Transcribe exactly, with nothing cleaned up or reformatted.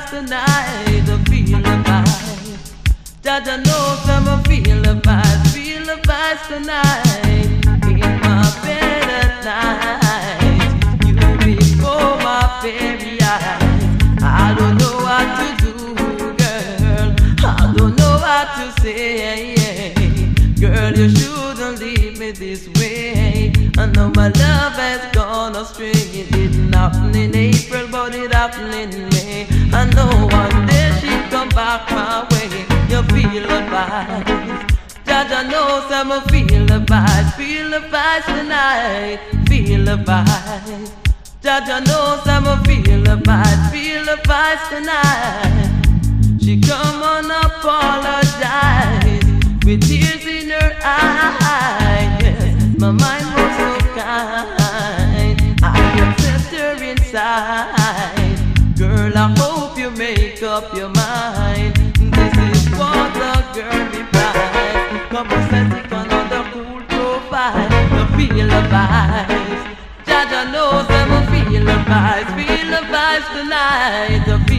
vibes tonight, I feel the vibes. Jaja knows I'ma feel the vibes, feel the vibes tonight. In my bed at night, you before my very eyes. I don't know what to do, girl. I don't know what to say. Girl, you shouldn't leave me this way. I know my love has gone astray. It didn't happen in April, but it happened in May. I know one day she'll come back my way. You feel the vibes. Jaja knows I'ma feel the vibes. Feel the vibes tonight. Feel the vibes. Jaja knows I'ma feel the vibes. Feel the vibes tonight. She come on apologize with tears in her eyes. Yes, my mind was so kind. I accept her inside. Girl, I hope you make up your mind. This is what the girl replies. Come on, setting another cool profile. You feel the vibes. Jaja knows I'ma feel the vibes. Feel the vibes tonight.